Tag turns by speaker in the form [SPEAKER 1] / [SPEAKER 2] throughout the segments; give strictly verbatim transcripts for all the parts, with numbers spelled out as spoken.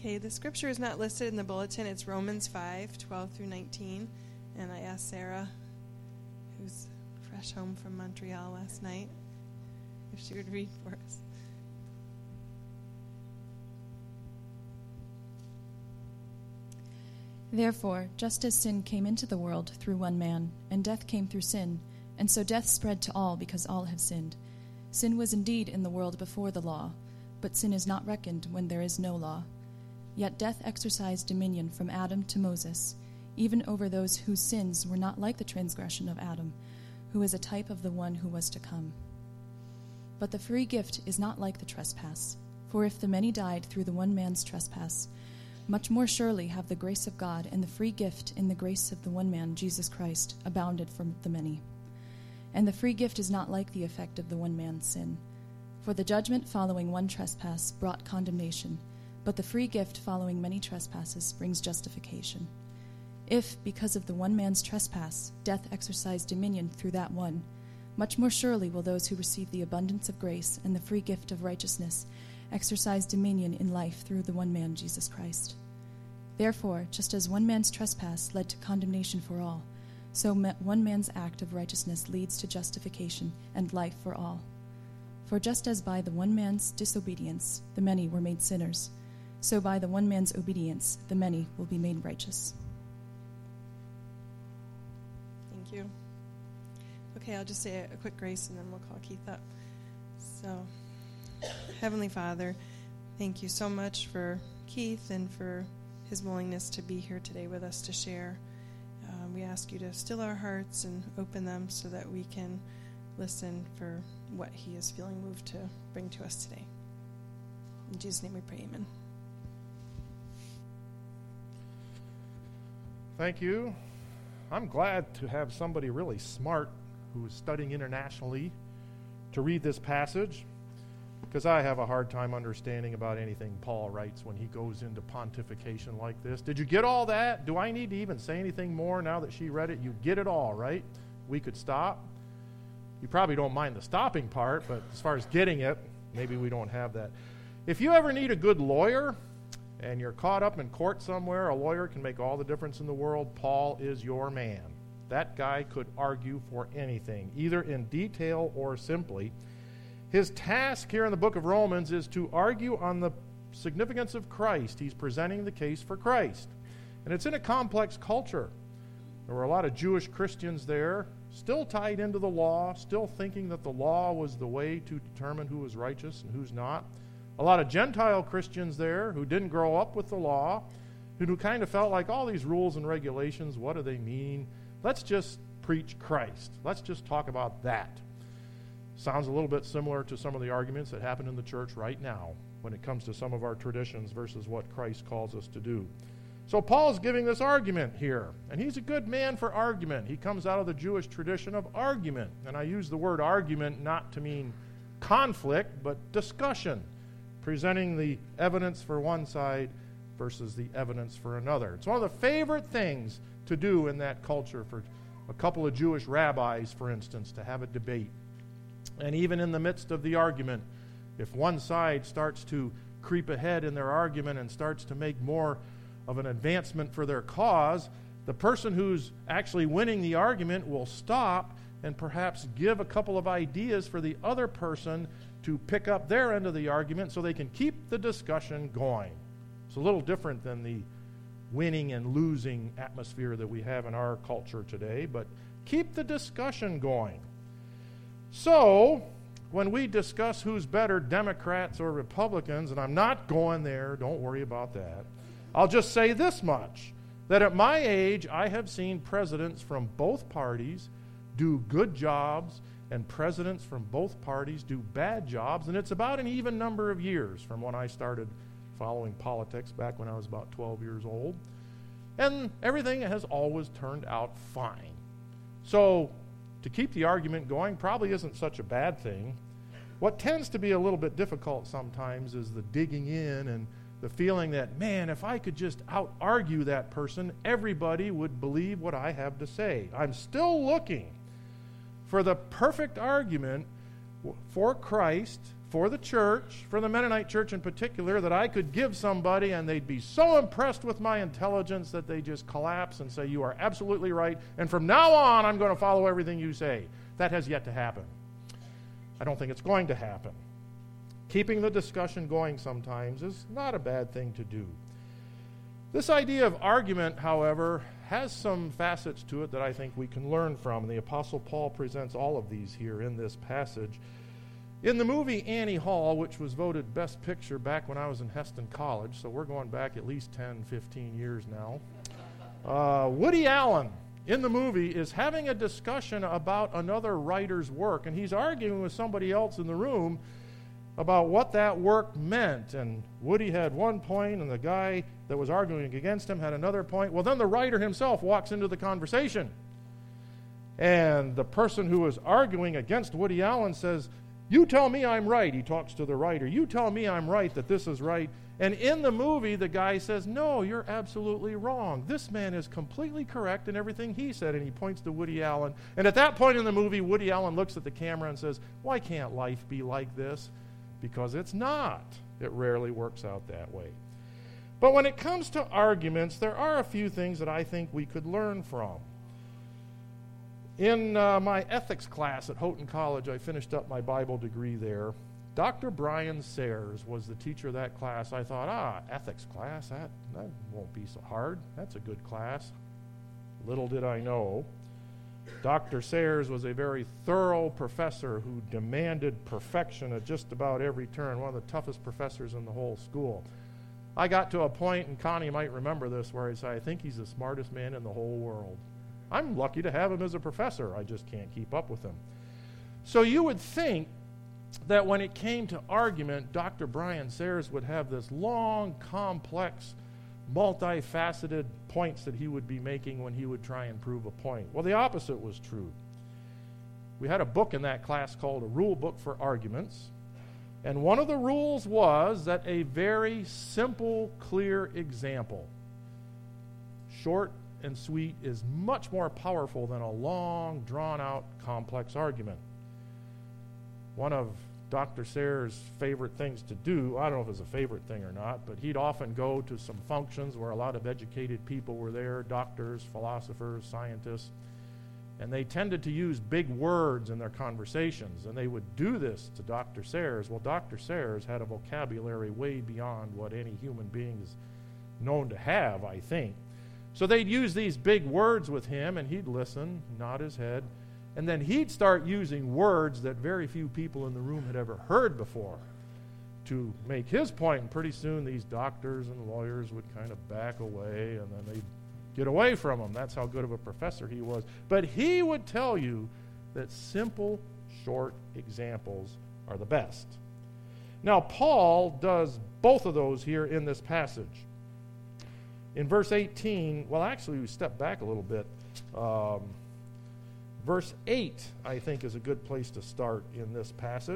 [SPEAKER 1] Okay, the scripture is not listed in the bulletin. It's Romans five, twelve through nineteen. And I asked Sarah, who's fresh home from Montreal last night, if she would read for us.
[SPEAKER 2] Therefore, just as sin came into the world through one man, and death came through sin, and so death spread to all because all have sinned. Sin was indeed in the world before the law, but sin is not reckoned when there is no law. Yet death exercised dominion from Adam to Moses, even over those whose sins were not like the transgression of Adam, who is a type of the one who was to come. But the free gift is not like the trespass. For if the many died through the one man's trespass, much more surely have the grace of God and the free gift in the grace of the one man, Jesus Christ, abounded for the many. And the free gift is not like the effect of the one man's sin. For the judgment following one trespass brought condemnation, but the free gift following many trespasses brings justification. If, because of the one man's trespass, death exercised dominion through that one, much more surely will those who receive the abundance of grace and the free gift of righteousness exercise dominion in life through the one man, Jesus Christ. Therefore, just as one man's trespass led to condemnation for all, so one man's act of righteousness leads to justification and life for all. For just as by the one man's disobedience the many were made sinners, so by the one man's obedience the many will be made righteous.
[SPEAKER 1] Thank you. Okay, I'll just say a, a quick grace and then we'll call Keith up. So, Heavenly Father, thank you so much for Keith and for his willingness to be here today with us to share. Um, we ask you to still our hearts and open them so that we can listen for what he is feeling moved to bring to us today. In Jesus' name we pray, amen.
[SPEAKER 3] Thank you. I'm glad to have somebody really smart who is studying internationally to read this passage, because I have a hard time understanding about anything Paul writes when he goes into pontification like this. Did you get all that? Do I need to even say anything more now that she read it? You get it all, right? We could stop. You probably don't mind the stopping part, but as far as getting it, maybe we don't have that. If you ever need a good lawyer and you're caught up in court somewhere, a lawyer can make all the difference in the world. Paul is your man. That guy could argue for anything, either in detail or simply. His task here in the book of Romans is to argue on the significance of Christ. He's presenting the case for Christ. And it's in a complex culture. There were a lot of Jewish Christians there, still tied into the law, still thinking that the law was the way to determine who was righteous and who's not. A lot of Gentile Christians there who didn't grow up with the law, who kind of felt like all these rules and regulations, what do they mean? Let's just preach Christ. Let's just talk about that. Sounds a little bit similar to some of the arguments that happen in the church right now when it comes to some of our traditions versus what Christ calls us to do. So Paul's giving this argument here, and he's a good man for argument. He comes out of the Jewish tradition of argument, and I use the word argument not to mean conflict, but discussion, presenting the evidence for one side versus the evidence for another. It's one of the favorite things to do in that culture for a couple of Jewish rabbis, for instance, to have a debate. And even in the midst of the argument, if one side starts to creep ahead in their argument and starts to make more of an advancement for their cause, the person who's actually winning the argument will stop and perhaps give a couple of ideas for the other person to pick up their end of the argument so they can keep the discussion going. It's a little different than the winning and losing atmosphere that we have in our culture today, but keep the discussion going. So, when we discuss who's better, Democrats or Republicans, and I'm not going there, don't worry about that, I'll just say this much, that at my age, I have seen presidents from both parties do good jobs and presidents from both parties do bad jobs, and it's about an even number of years from when I started following politics back when I was about twelve years old. And everything has always turned out fine. So, to keep the argument going probably isn't such a bad thing. What tends to be a little bit difficult sometimes is the digging in and the feeling that, man, if I could just out-argue that person, everybody would believe what I have to say. I'm still looking for the perfect argument for Christ, for the church, for the Mennonite church in particular, that I could give somebody and they'd be so impressed with my intelligence that they just collapse and say, you are absolutely right, and from now on I'm going to follow everything you say. That has yet to happen. I don't think it's going to happen. Keeping the discussion going sometimes is not a bad thing to do. This idea of argument, however, has some facets to it that I think we can learn from. The Apostle Paul presents all of these here in this passage. In the movie Annie Hall, which was voted Best Picture back when I was in Heston College, so we're going back at least ten, fifteen years now, uh, Woody Allen in the movie is having a discussion about another writer's work, and he's arguing with somebody else in the room about what that work meant. And Woody had one point, and the guy that was arguing against him had another point. Well, then the writer himself walks into the conversation. And the person who was arguing against Woody Allen says, you tell me I'm right. He talks to the writer. You tell me I'm right, that this is right. And in the movie, the guy says, no, you're absolutely wrong. This man is completely correct in everything he said. And he points to Woody Allen. And at that point in the movie, Woody Allen looks at the camera and says, why can't life be like this? Because it's not. It rarely works out that way. But when it comes to arguments, there are a few things that I think we could learn from. In uh, my ethics class at Houghton College, I finished up my Bible degree there. Doctor Brian Sayers was the teacher of that class. I thought, ah, ethics class, that, that won't be so hard. That's a good class. Little did I know, Doctor Sayers was a very thorough professor who demanded perfection at just about every turn, one of the toughest professors in the whole school. I got to a point, and Connie might remember this, where I say, I think he's the smartest man in the whole world. I'm lucky to have him as a professor. I just can't keep up with him. So you would think that when it came to argument, Doctor Brian Sayers would have this long, complex, multifaceted points that he would be making when he would try and prove a point. Well, the opposite was true. We had a book in that class called A Rule Book for Arguments, and one of the rules was that a very simple, clear example, short and sweet, is much more powerful than a long, drawn-out, complex argument. One of Doctor Sayers' favorite things to do, I don't know if it's a favorite thing or not, but he'd often go to some functions where a lot of educated people were there, doctors, philosophers, scientists, and they tended to use big words in their conversations, and they would do this to Doctor Sayers. Well, Doctor Sayers had a vocabulary way beyond what any human being is known to have, I think. So they'd use these big words with him, and he'd listen, nod his head, and then he'd start using words that very few people in the room had ever heard before to make his point. And pretty soon these doctors and lawyers would kind of back away, and then they'd get away from him. That's how good of a professor he was. But he would tell you that simple, short examples are the best. Now, Paul does both of those here in this passage. In verse eighteen, well, actually, we step back a little bit. Um, verse eight, I think, is a good place to start in this passage.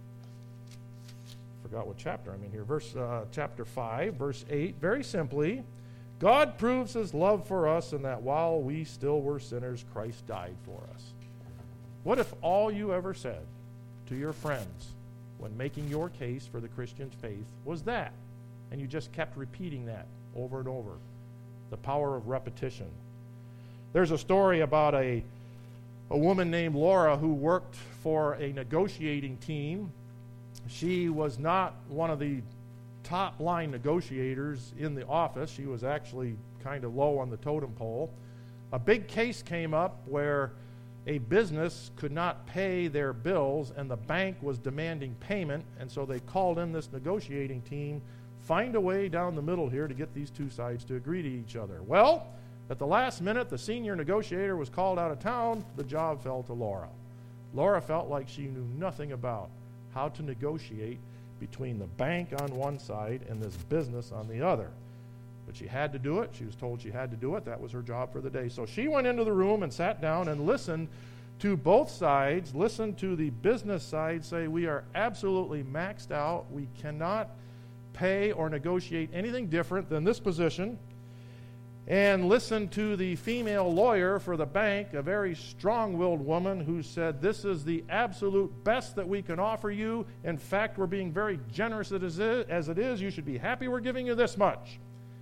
[SPEAKER 3] Forgot what chapter I'm in here. Verse uh, chapter five, verse eight. Very simply, God proves his love for us in that while we still were sinners, Christ died for us. What if all you ever said to your friends when making your case for the Christian faith was that, and you just kept repeating that over and over? The power of repetition. There's a story about a, a woman named Laura who worked for a negotiating team. She was not one of the top line negotiators in the office. She was actually kind of low on the totem pole. A big case came up where a business could not pay their bills and the bank was demanding payment, and so they called in this negotiating team. Find a way down the middle here to get these two sides to agree to each other. Well, at the last minute, the senior negotiator was called out of town. The job fell to Laura. Laura felt like she knew nothing about how to negotiate between the bank on one side and this business on the other. But she had to do it. She was told she had to do it. That was her job for the day. So she went into the room and sat down and listened to both sides, listened to the business side say, we are absolutely maxed out. We cannot pay or negotiate anything different than this position. and listened to the female lawyer for the bank, a very strong-willed woman who said, this is the absolute best that we can offer you. In fact, we're being very generous as it is. You should be happy we're giving you this much.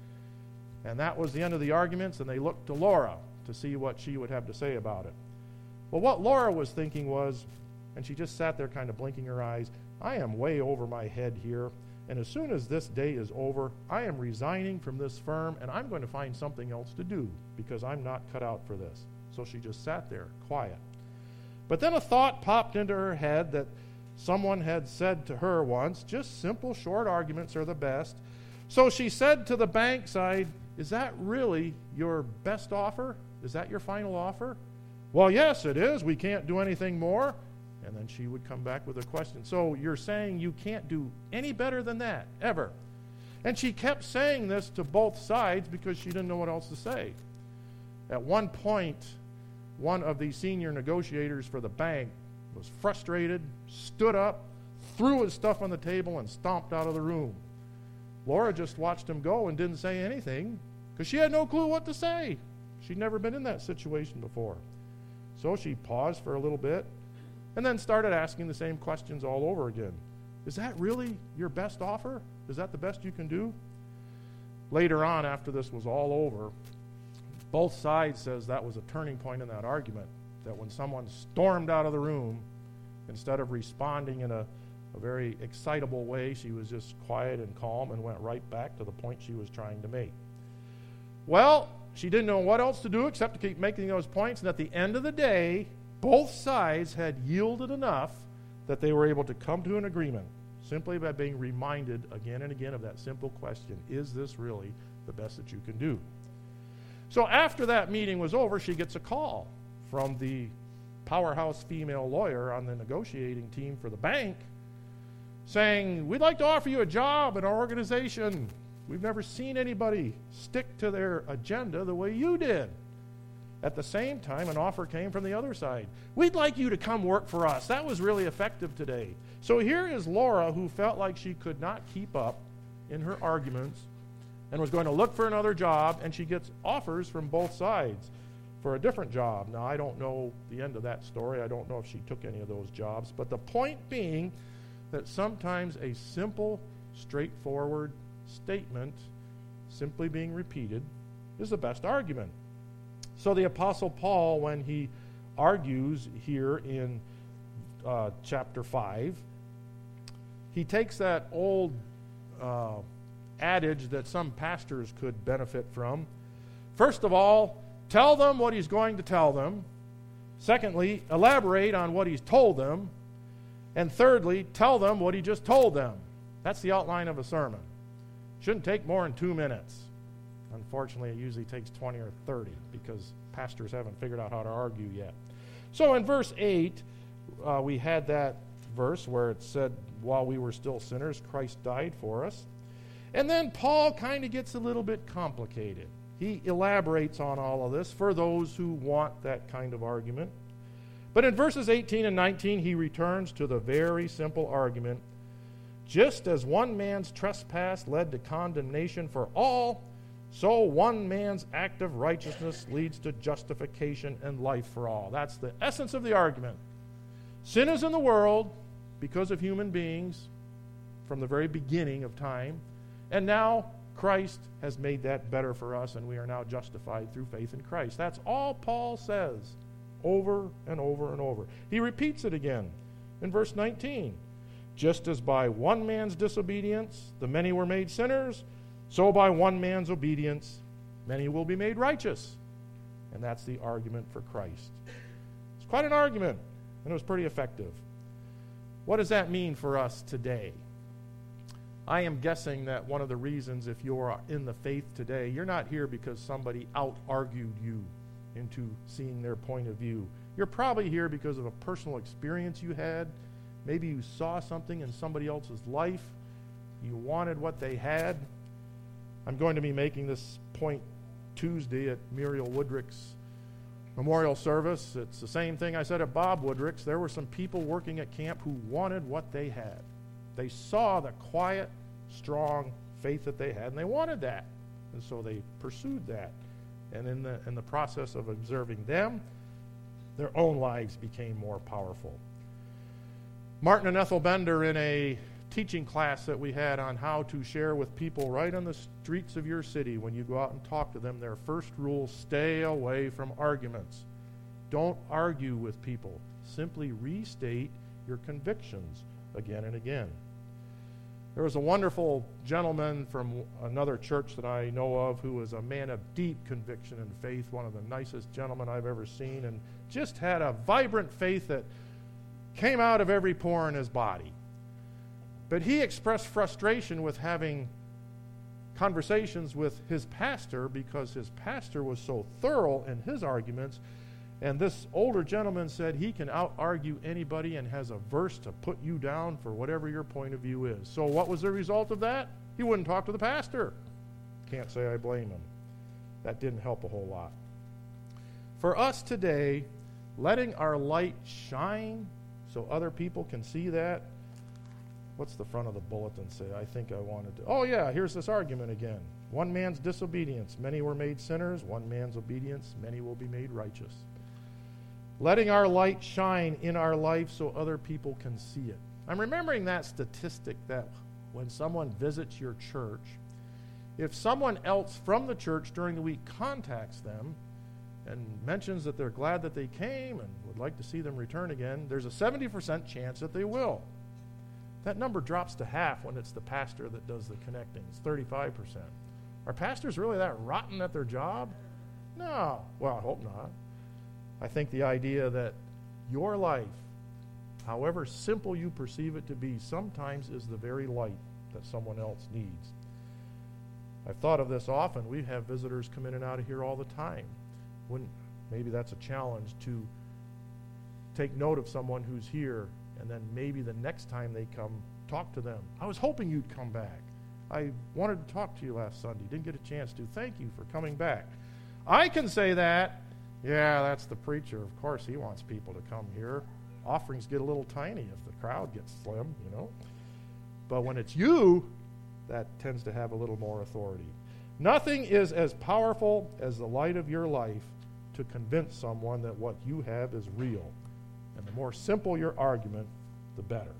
[SPEAKER 3] And that was the end of the arguments, and they looked to Laura to see what she would have to say about it. Well, what Laura was thinking was, and she just sat there kind of blinking her eyes, I am way over my head here. And as soon as this day is over, I am resigning from this firm, and I'm going to find something else to do because I'm not cut out for this. So she just sat there, quiet. But then a thought popped into her head that someone had said to her once, just simple, short arguments are the best. So she said to the bank side, is that really your best offer? Is that your final offer? Well, yes, it is. We can't do anything more. And then she would come back with a question. So you're saying you can't do any better than that, ever? And she kept saying this to both sides because she didn't know what else to say. At one point, one of the senior negotiators for the bank was frustrated, stood up, threw his stuff on the table, and stomped out of the room. Laura just watched him go and didn't say anything because she had no clue what to say. She'd never been in that situation before. So she paused for a little bit and then started asking the same questions all over again. Is that really your best offer? Is that the best you can do? Later on, after this was all over, both sides says that was a turning point in that argument, that when someone stormed out of the room, instead of responding in a, a very excitable way, she was just quiet and calm and went right back to the point she was trying to make. Well, she didn't know what else to do except to keep making those points, and at the end of the day, both sides had yielded enough that they were able to come to an agreement simply by being reminded again and again of that simple question, is this really the best that you can do? So after that meeting was over, she gets a call from the powerhouse female lawyer on the negotiating team for the bank saying, we'd like to offer you a job in our organization. We've never seen anybody stick to their agenda the way you did. At the same time, an offer came from the other side. We'd like you to come work for us. That was really effective today. So here is Laura, who felt like she could not keep up in her arguments and was going to look for another job, and she gets offers from both sides for a different job. Now, I don't know the end of that story. I don't know if she took any of those jobs. But the point being that sometimes a simple, straightforward statement, simply being repeated, is the best argument. So the Apostle Paul, when he argues here in uh, chapter five, he takes that old uh, adage that some pastors could benefit from. First of all, tell them what he's going to tell them. Secondly, elaborate on what he's told them. And thirdly, tell them what he just told them. That's the outline of a sermon. Shouldn't take more than two minutes. Unfortunately, it usually takes twenty or thirty because pastors haven't figured out how to argue yet. So in verse eight, uh, we had that verse where it said, while we were still sinners, Christ died for us. And then Paul kind of gets a little bit complicated. He elaborates on all of this for those who want that kind of argument. But in verses eighteen and nineteen, he returns to the very simple argument. Just as one man's trespass led to condemnation for all, so one man's act of righteousness leads to justification and life for all. That's the essence of the argument. Sin is in the world because of human beings from the very beginning of time, and now Christ has made that better for us, and we are now justified through faith in Christ. That's all Paul says over and over and over. He repeats it again in verse nineteen. Just as by one man's disobedience the many were made sinners, so by one man's obedience many will be made righteous. And that's the argument for Christ. It's quite an argument, and it was pretty effective. What does that mean for us today? I am guessing that one of the reasons, if you're in the faith today, you're not here because somebody out-argued you into seeing their point of view. You're probably here because of a personal experience you had. Maybe you saw something in somebody else's life. You wanted what they had. I'm going to be making this point Tuesday at Muriel Woodrick's memorial service. It's the same thing I said at Bob Woodrick's. There were some people working at camp who wanted what they had. They saw the quiet, strong faith that they had, and they wanted that. And so they pursued that. And in the, in the process of observing them, their own lives became more powerful. Martin and Ethel Bender, in a teaching class that we had on how to share with people right on the streets of your city when you go out and talk to them, their first rule: stay away from arguments. Don't argue with people. Simply restate your convictions again and again. There was a wonderful gentleman from another church that I know of who was a man of deep conviction and faith, one of the nicest gentlemen I've ever seen, and just had a vibrant faith that came out of every pore in his body. But he expressed frustration with having conversations with his pastor because his pastor was so thorough in his arguments. And this older gentleman said he can out-argue anybody and has a verse to put you down for whatever your point of view is. So what was the result of that? He wouldn't talk to the pastor. Can't say I blame him. That didn't help a whole lot. For us today, letting our light shine so other people can see that. What's the front of the bulletin say? I think I wanted to. Oh, yeah, here's this argument again. One man's disobedience, many were made sinners. One man's obedience, many will be made righteous. Letting our light shine in our life so other people can see it. I'm remembering that statistic that when someone visits your church, if someone else from the church during the week contacts them and mentions that they're glad that they came and would like to see them return again, there's a seventy percent chance that they will. That number drops to half when it's the pastor that does the connecting. It's thirty-five percent. Are pastors really that rotten at their job? No. Well, I hope not. I think the idea that your life, however simple you perceive it to be, sometimes is the very light that someone else needs. I've thought of this often. We have visitors come in and out of here all the time. When maybe that's a challenge to take note of someone who's here, and then maybe the next time they come, talk to them. I was hoping you'd come back. I wanted to talk to you last Sunday. Didn't get a chance to. Thank you for coming back. I can say that. Yeah, that's the preacher. Of course, he wants people to come here. Offerings get a little tiny if the crowd gets slim, you know. But when it's you, that tends to have a little more authority. Nothing is as powerful as the light of your life to convince someone that what you have is real. And the more simple your argument, the better.